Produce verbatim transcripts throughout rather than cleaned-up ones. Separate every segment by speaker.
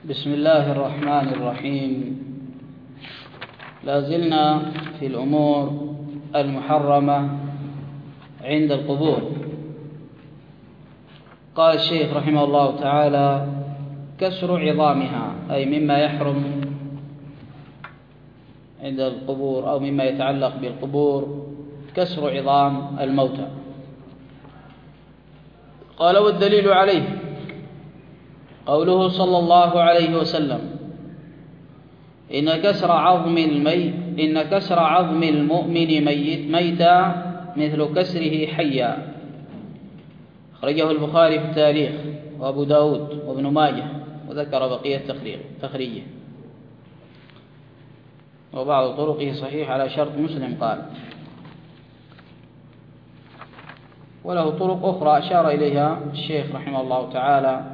Speaker 1: بسم الله الرحمن الرحيم. لا زلنا في الأمور المحرمة عند القبور. قال الشيخ رحمه الله تعالى: كسر عظامها، أي مما يحرم عند القبور أو مما يتعلق بالقبور كسر عظام الموتى. قال: والدليل عليه قوله صلى الله عليه وسلم: إن كسر عظم الميت إن كسر عظم المؤمن ميت ميتا مثل كسره حيا. أخرجه البخاري في التاريخ وأبو داود وابن ماجه، وذكر بقية تخريجه، وبعض طرقه صحيح على شرط مسلم. قال: وله طرق أخرى أشار إليها الشيخ رحمه الله تعالى،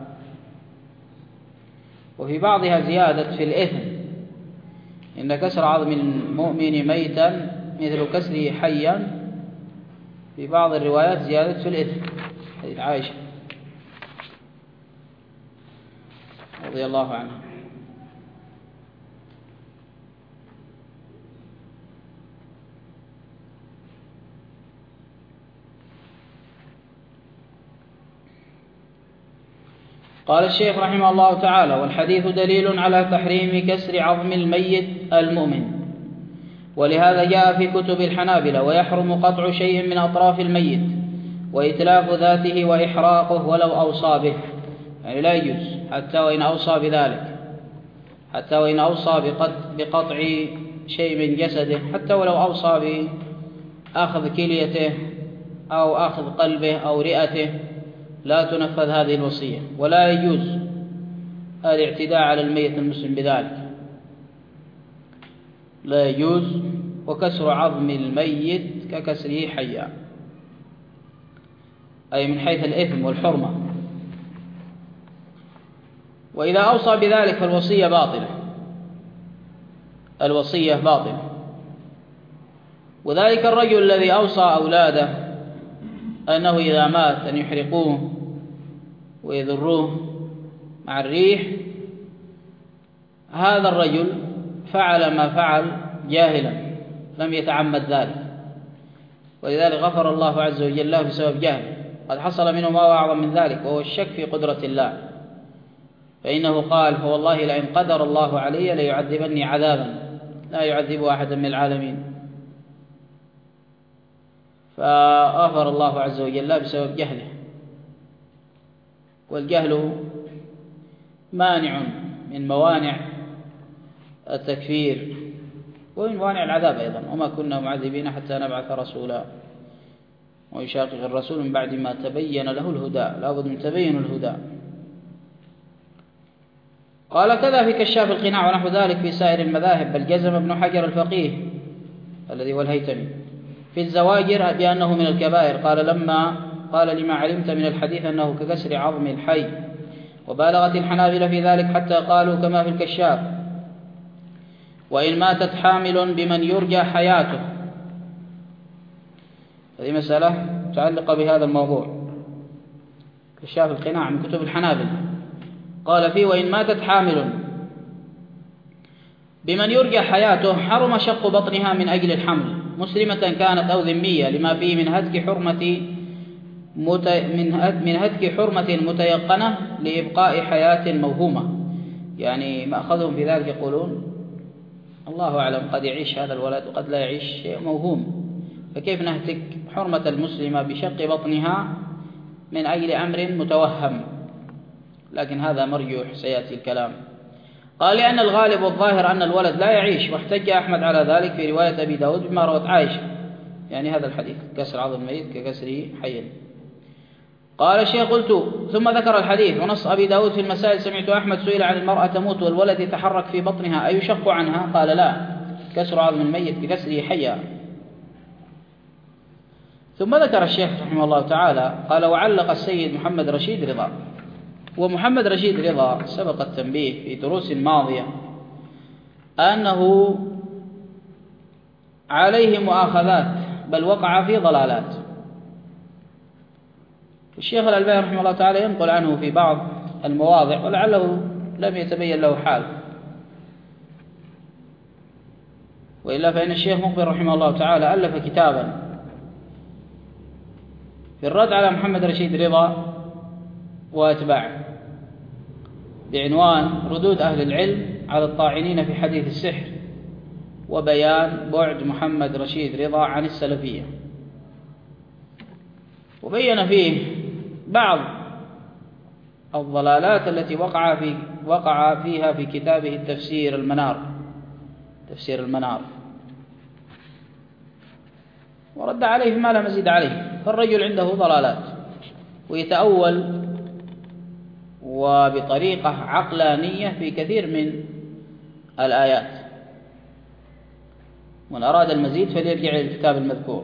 Speaker 1: وفي بعضها زيادة في الإثم: إن كسر عظم المؤمن ميتا مثل كسره حيا. في بعض الروايات زيادة في الإثم، حديث عائشة رضي الله عنها. قال الشيخ رحمه الله تعالى: والحديث دليل على تحريم كسر عظم الميت المؤمن، ولهذا جاء في كتب الحنابلة: ويحرم قطع شيء من أطراف الميت وإتلاف ذاته وإحراقه ولو أوصى به، يعني لا يجوز حتى وإن أوصى بذلك، حتى وإن أوصى بقطع شيء من جسده، حتى ولو أوصى بأخذ كليته أو أخذ قلبه أو رئته، لا تنفذ هذه الوصية، ولا يجوز الاعتداء على الميت المسلم بذلك، لا يجوز. وكسر عظم الميت ككسره حيا، أي من حيث الإثم والحرمة. وإذا أوصى بذلك فالوصية باطلة، الوصية باطلة. وذلك الرجل الذي أوصى أولاده أنه إذا مات أن يحرقوه ويذروه مع الريح، هذا الرجل فعل ما فعل جاهلا، لم يتعمد ذلك، ولذلك غفر الله عز وجل له بسبب جهله. قد حصل منه ما هو أعظم من ذلك، وهو الشك في قدرة الله، فإنه قال: فوالله لئن قدر الله علي ليعذبني عذابا لا يعذب أحدا من العالمين. فغفر الله عز وجل له بسبب جهله، والجهل مانع من موانع التكفير ومن موانع العذاب أيضا. وما كنا معذبين حتى نبعث رسولا ويشاقق الرسول من بعد ما تبين له الهدى، لا بد من تبين الهدى. قال: كذا في كشاف القناع ونحو ذلك في سائر المذاهب، بل جزم ابن حجر الفقيه الذي هو الهيثمي في الزواجر بأنه من الكبائر. قال: لما قال: لما علمت من الحديث أنه ككسر عظم الحي. وبالغت الحنابلة في ذلك حتى قالوا كما في الكشاف: وإن ماتت حامل بمن يرجى حياته. هذه مسألة متعلقة بهذا الموضوع، كشاف القناع من كتب الحنابلة. قال فيه: وإن ماتت حامل بمن يرجى حياته حرم شق بطنها من أجل الحمل، مسلمة كانت أو ذمية، لما فيه من هتك حرمة مت... من هتك حرمة متيقنة لإبقاء حياة موهومة. يعني مأخذهم في ذلك يقولون: الله أعلم، قد يعيش هذا الولد وقد لا يعيش، شيء موهوم، فكيف نهتك حرمة المسلمة بشق بطنها من أجل أمر متوهم؟ لكن هذا مرجوح، سيأتي الكلام. قال: لأن الغالب والظاهر أن الولد لا يعيش، واحتج أحمد على ذلك في رواية أبي داود بما روت عائشة، يعني هذا الحديث: كسر عظم الميت ككسره حيا. قال الشيخ: قلت ثم ذكر الحديث ونص أبي داود في المسائل: سمعت أحمد سئل عن المرأة تموت والولد يتحرك في بطنها أيشق عنها؟ قال: لا، كسر عظم الميت بكسره حيا. ثم ذكر الشيخ رحمه الله تعالى قال: وعلق السيد محمد رشيد رضا. ومحمد رشيد رضا سبق التنبيه في دروس ماضية أنه عليه مؤاخذات، بل وقع في ضلالات. الشيخ الألباني رحمه الله تعالى ينقل عنه في بعض المواضع، ولعله لم يتبين له حال. وإلا فإن الشيخ مقبل رحمه الله تعالى ألف كتابا في الرد على محمد رشيد رضا وأتباعه بعنوان ردود أهل العلم على الطاعنين في حديث السحر وبيان بعد محمد رشيد رضا عن السلفية، وبين فيه بعض الضلالات التي وقع في وقع فيها في كتابه التفسير المنار تفسير المنار، ورد عليه ما لا مزيد عليه. فالرجل عنده ضلالات ويتأول وبطريقة عقلانية في كثير من الآيات. من أراد المزيد فليرجع إلى الكتاب المذكور.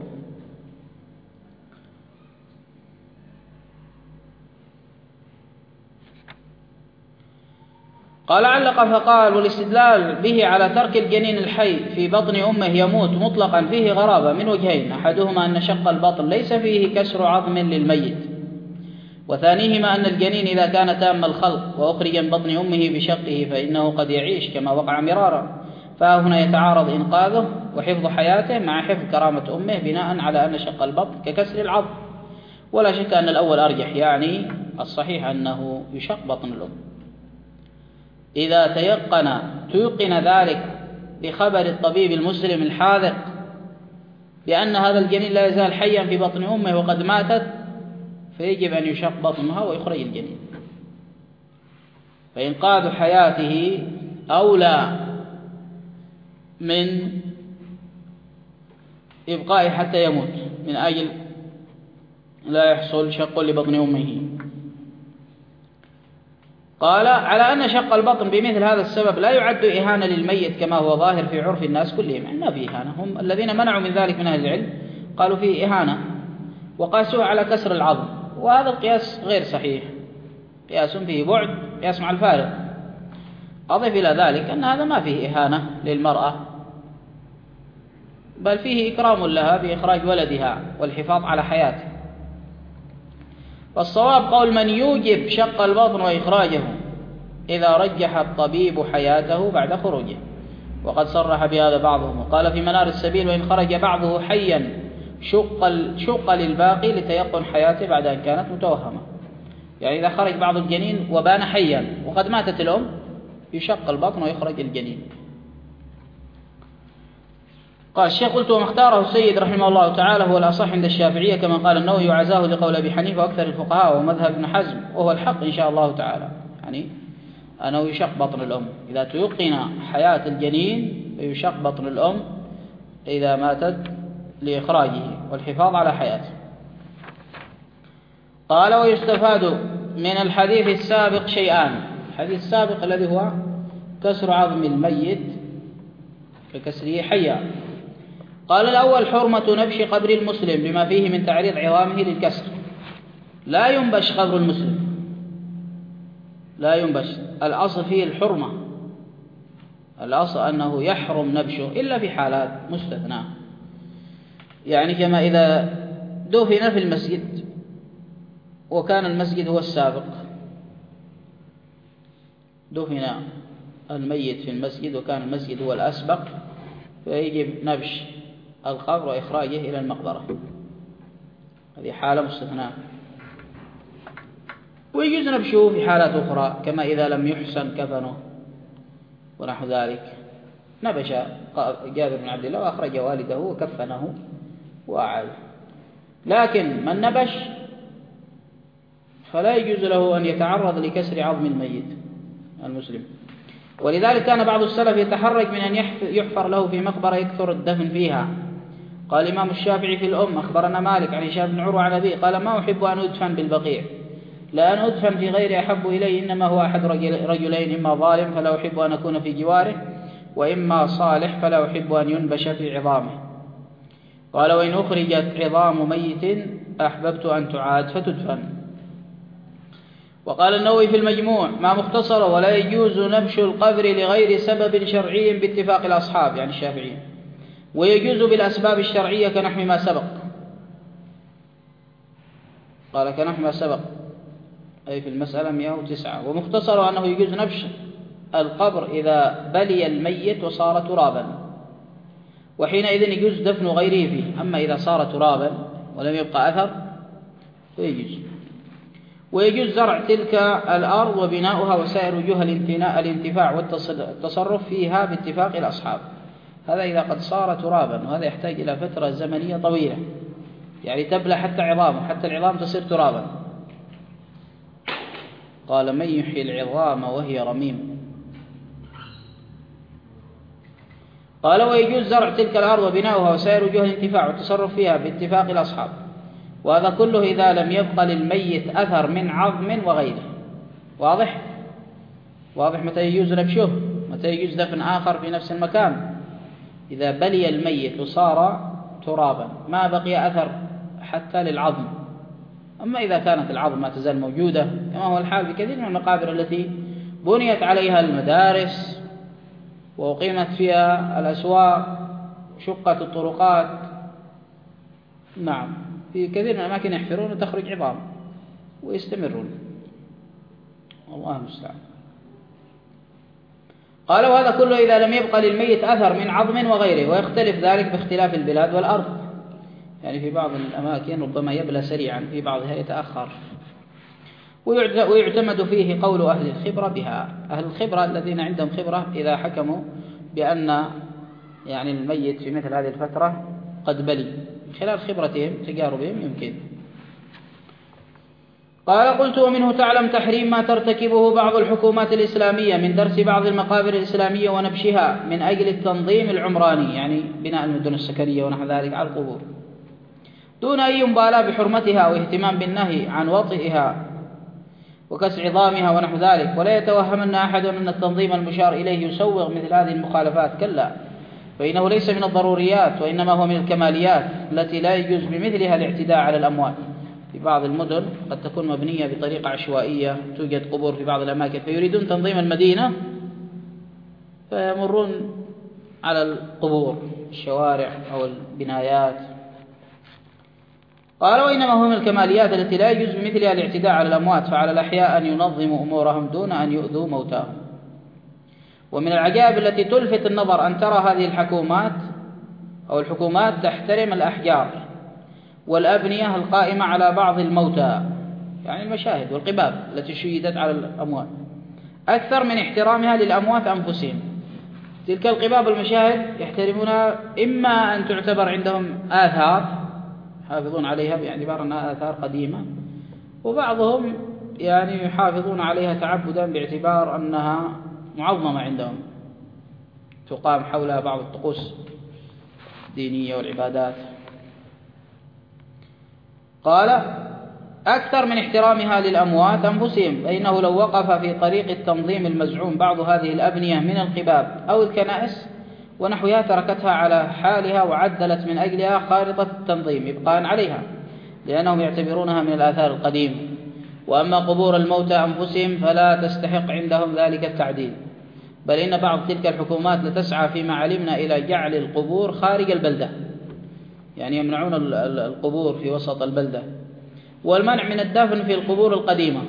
Speaker 1: قال علق فقال: والاستدلال به على ترك الجنين الحي في بطن أمه يموت مطلقا فيه غرابة من وجهين: أحدهما أن شق البطن ليس فيه كسر عظم للميت، وثانيهما أن الجنين إذا كان تام الخلق وأخرج من بطن أمه بشقه فإنه قد يعيش كما وقع مرارا، فهنا يتعارض إنقاذه وحفظ حياته مع حفظ كرامة أمه بناء على أن شق البطن ككسر العظم. ولا شك أن الأول أرجح، يعني الصحيح أنه يشق بطن الأم. إذا تيقن تيقن ذلك بخبر الطبيب المسلم الحاذق بأن هذا الجنين لا يزال حيا في بطن أمه وقد ماتت، فيجب أن يشق بطنها ويخرج الجنين، فإنقاذ حياته أولى من إبقائه حتى يموت من أجل لا يحصل شق لبطن أمه. قال: على أن شق البطن بمثل هذا السبب لا يعد إهانة للميت كما هو ظاهر في عرف الناس كلهم، يعني ما في إهانة. هم الذين منعوا من ذلك من أهل العلم قالوا فيه إهانة وقاسوه على كسر العظم، وهذا القياس غير صحيح، قياس فيه بعد، قياس مع الفارق. أضف إلى ذلك أن هذا ما فيه إهانة للمرأة، بل فيه إكرام لها بإخراج ولدها والحفاظ على حياته. والصواب قول من يوجب شق البطن وإخراجه إذا رجح الطبيب حياته بعد خروجه، وقد صرح بهذا بعضهم وقال في منار السبيل: وإن خرج بعضه حيا شق, شق للباقي لتيقن حياته بعد أن كانت متوهمة. يعني إذا خرج بعض الجنين وبان حيا وقد ماتت الأم يشق البطن ويخرج الجنين. قال الشيخ: قلت وما اختاره السيد رحمه الله تعالى هو الأصح عند الشافعية كما قال النووي، وعزاه لقول أبي حنيفة وأكثر الفقهاء ومذهب ابن حزم، وهو الحق إن شاء الله تعالى، يعني أنه يشق بطن الأم إذا تيقن حياة الجنين، فيشق بطن الأم إذا ماتت لإخراجه والحفاظ على حياته. قال: ويستفاد من الحديث السابق شيئان. الحديث السابق الذي هو كسر عظم الميت ككسره حيا. قال: الأول حرمة نبش قبر المسلم لما فيه من تعريض عظامه للكسر. لا ينبش قبر المسلم، لا ينبش. الأصل فيه الحرمة، الأصل أنه يحرم نبشه إلا في حالات مستثنى، يعني كما إذا دفن في المسجد وكان المسجد هو السابق، دفن الميت في المسجد وكان المسجد هو الأسبق، فيجب نبش القبر وإخراجه إلى المقبرة، هذه حالة مستثناة. ويجوز نبشه في حالات أخرى كما إذا لم يحسن كفنه ونحو ذلك، نبش جابر بن عبد الله وأخرج والده وكفنه وأعاد. لكن من نبش فلا يجوز له أن يتعرض لكسر عظم الميت المسلم. ولذلك كان بعض السلف يتحرج من أن يحفر له في مقبرة يكثر الدفن فيها. قال الإمام الشافعي في الأم: أخبرنا مالك عن هشام بن عروة عن أبيه قال: ما أحب أن أدفن بالبقيع، لأن أدفن في غير أحب إلي، إنما هو أحد رجلين، إما ظالم فلا أحب أن أكون في جواره، وإما صالح فلا أحب أن ينبش في عظامه. قال: وإن أخرجت عظام ميت أحببت أن تعاد فتدفن. وقال النووي في المجموع: ما مختصر: ولا يجوز نبش القبر لغير سبب شرعي باتفاق الأصحاب، يعني الشافعية، ويجوز بالأسباب الشرعية كنحو ما سبق. قال: كنحو ما سبق أي في المسألة مئة وتسعة. ومختصر أنه يجوز نبش القبر إذا بلي الميت وصار ترابا، وحينئذ يجوز دفن غيره فيه. أما إذا صار ترابا ولم يبقى أثر فيجوز. ويجوز زرع تلك الأرض وبناؤها وسائر وجوه الانتفاع والتصرف فيها باتفاق الأصحاب. هذا إذا قد صار ترابا، وهذا يحتاج إلى فترة زمنية طويلة، يعني تبلى حتى عظامه، حتى العظام تصير ترابا. قال من يحيي العظام وهي رميم. قال ويجوز زرع تلك الأرض وبناؤها وسائر وجوه الانتفاع والتصرف فيها باتفاق الأصحاب، وهذا كله إذا لم يبقى للميت أثر من عظم وغيره. واضح؟ واضح متى يجوز نبشه، متى يجوز دفن آخر في نفس المكان. إذا بلي الميت وصار ترابا ما بقي أثر حتى للعظم. أما إذا كانت العظم ما تزال موجودة كما هو الحال بكثير من المقابر التي بنيت عليها المدارس وأقيمت فيها الأسواق، شقت الطرقات، نعم، في كثير من الأماكن يحفرون وتخرج عظام ويستمرون، والله المستعان. قال وهذا كله إذا لم يبقى للميت أثر من عظم وغيره، ويختلف ذلك باختلاف البلاد والأرض، يعني في بعض الأماكن ربما يبلى سريعا، في بعضها يتأخر. ويعتمد فيه قول أهل الخبرة بها. أهل الخبرة الذين عندهم خبرة إذا حكموا بأن يعني الميت في مثل هذه الفترة قد بلي من خلال خبرتهم تجاربهم يمكن. قال قلت ومنه تعلم تحريم ما ترتكبه بعض الحكومات الإسلامية من درس بعض المقابر الإسلامية ونبشها من أجل التنظيم العمراني، يعني بناء المدن السكنية ونحو ذلك على القبور، دون أي مبالاة بحرمتها واهتمام بالنهي عن وطئها وكسر عظامها ونحو ذلك. ولا يتوهمن أحد أن التنظيم المشار إليه يسوغ مثل هذه المخالفات، كلا، فإنه ليس من الضروريات وإنما هو من الكماليات التي لا يجوز بمثلها الاعتداء على الأموات. في بعض المدن قد تكون مبنية بطريقة عشوائية، توجد قبور في بعض الأماكن، فيريدون تنظيم المدينة فيمرون على القبور، الشوارع أو البنايات. قال وإنما هو من الكماليات التي لا يجوز بمثلها الاعتداء على الأموات، فعلى الأحياء أن ينظموا أمورهم دون أن يؤذوا موتاهم. ومن العجائب التي تلفت النظر أن ترى هذه الحكومات أو الحكومات تحترم الأحجار والأبنية القائمة على بعض الموتى، يعني المشاهد والقباب التي شيدت على الأموات، أكثر من احترامها للأموات أنفسهم. تلك القباب والمشاهد يحترمونها، إما أن تعتبر عندهم آثار يحافظون عليها باعتبار أنها آثار قديمة، وبعضهم يعني يحافظون عليها تعبدا باعتبار أنها معظمة عندهم، تقام حولها بعض الطقوس الدينية والعبادات. قال أكثر من احترامها للأموات أنفسهم، فإنه لو وقف في طريق التنظيم المزعوم بعض هذه الأبنية من القباب أو الكنائس ونحوها تركتها على حالها وعدلت من أجلها خارطة التنظيم إبقاء عليها، لأنهم يعتبرونها من الآثار القديمة. وأما قبور الموتى أنفسهم فلا تستحق عندهم ذلك التعديل، بل إن بعض تلك الحكومات لتسعى فيما علمنا إلى جعل القبور خارج البلدة، يعني يمنعون القبور في وسط البلدة، والمنع من الدفن في القبور القديمة.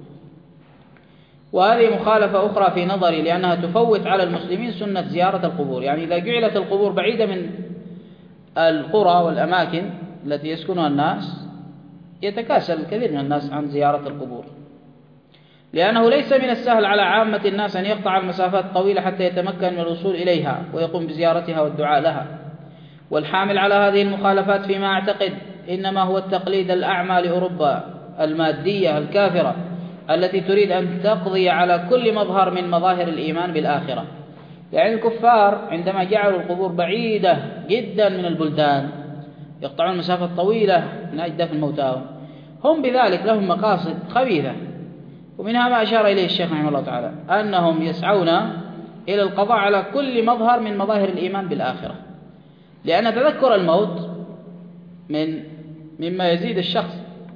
Speaker 1: وهذه مخالفة أخرى في نظري، لأنها تفوت على المسلمين سنة زيارة القبور. يعني إذا جعلت القبور بعيدة من القرى والأماكن التي يسكنها الناس يتكاسل الكثير من الناس عن زيارة القبور، لأنه ليس من السهل على عامة الناس أن يقطع المسافات الطويلة حتى يتمكن من الوصول إليها ويقوم بزيارتها والدعاء لها. والحامل على هذه المخالفات فيما أعتقد إنما هو التقليد الأعمى لأوروبا المادية الكافرة التي تريد أن تقضي على كل مظهر من مظاهر الإيمان بالآخرة. يعني الكفار عندما جعلوا القبور بعيدة جدا من البلدان يقطعون مسافة طويلة من أجل دفن موتاهم، هم بذلك لهم مقاصد خبيثة، ومنها ما أشار إليه الشيخ رحمه الله تعالى، أنهم يسعون إلى القضاء على كل مظهر من مظاهر الإيمان بالآخرة، لأن تذكر الموت من مما يزيد الشخص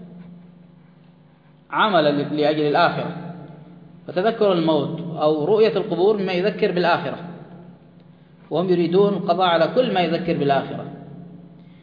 Speaker 1: عملا لأجل الآخرة، فتذكر الموت أو رؤية القبور مما يذكر بالآخرة، وهم يريدون القضاء على كل ما يذكر بالآخرة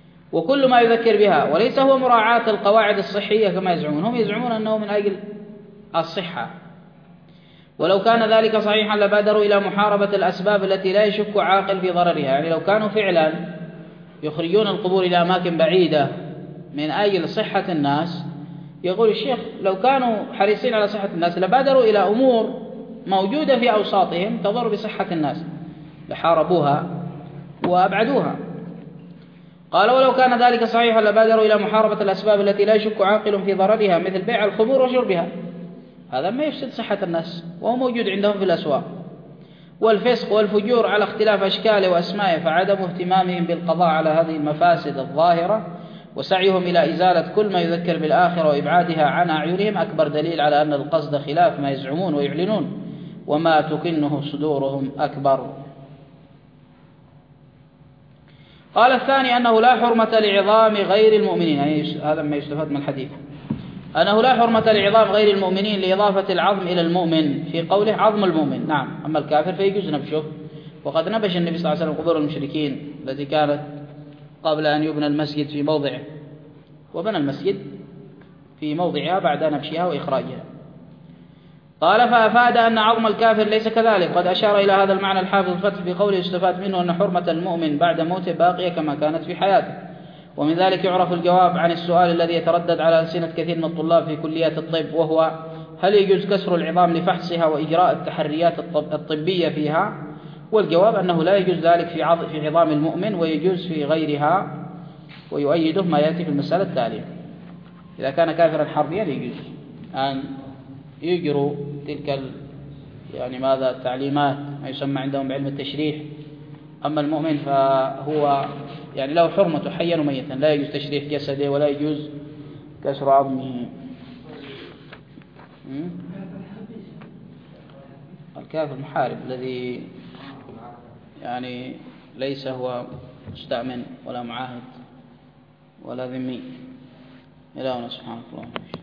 Speaker 1: وكل ما يذكر بها، وليس هو مراعاة القواعد الصحية كما يزعمون. هم يزعمون أنه من أجل الصحة. ولو كان ذلك صحيحا لبادروا إلى محاربة الأسباب التي لا يشك عاقل في ضررها. يعني لو كانوا فعلا يخرجون القبور إلى أماكن بعيدة من أجل صحة الناس، يقول الشيخ لو كانوا حريصين على صحة الناس لبادروا إلى أمور موجودة في أوساطهم تضر بصحة الناس لحاربوها وأبعدوها. قال ولو كان ذلك صحيحا لبادروا إلى محاربة الأسباب التي لا يشك عاقل في ضررها مثل بيع الخمور وشربها، هذا ما يفسد صحة الناس وهو موجود عندهم في الأسواق. والفسق والفجور على اختلاف أشكاله وأسمائه، فعدم اهتمامهم بالقضاء على هذه المفاسد الظاهرة وسعيهم إلى إزالة كل ما يذكر بالآخرة وإبعادها عن أعينهم أكبر دليل على أن القصد خلاف ما يزعمون ويعلنون، وما تكنه صدورهم أكبر. قال الثاني أنه لا حرمة لعظام غير المؤمنين، يعني هذا ما يستفاد من الحديث، أنه لا حرمة لعظام غير المؤمنين لإضافة العظم إلى المؤمن في قوله عظم المؤمن. نعم، أما الكافر فيجوز نبشه، وقد نبش النبي صلى الله عليه وسلم قبور المشركين التي كانت قبل أن يبنى المسجد في موضعه، وبنى المسجد في موضعها بعد نبشها وإخراجها. قال فأفاد أن عظم الكافر ليس كذلك. قد أشار إلى هذا المعنى الحافظ الفتح في قوله استفاد منه أن حرمة المؤمن بعد موته باقية كما كانت في حياته. ومن ذلك يعرف الجواب عن السؤال الذي يتردد على ألسنة كثير من الطلاب في كليات الطب، وهو هل يجوز كسر العظام لفحصها وإجراء التحريات الطبية فيها؟ والجواب أنه لا يجوز ذلك في في عظام المؤمن ويجوز في غيرها، ويؤيده ما يأتي في المسألة التالية. إذا كان كافرا حربيا يجوز أن يجروا تلك ال... يعني ماذا التعليمات ما يسمى عندهم بعلم التشريح. أما المؤمن فهو يعني له حرمة حيا وميتا، لا يجوز تشريح جسده ولا يجوز كسر عظمه. الكافر المحارب الذي يعني ليس هو مستأمن ولا معاهد ولا ذمي. إلهنا سبحانه وتعالى.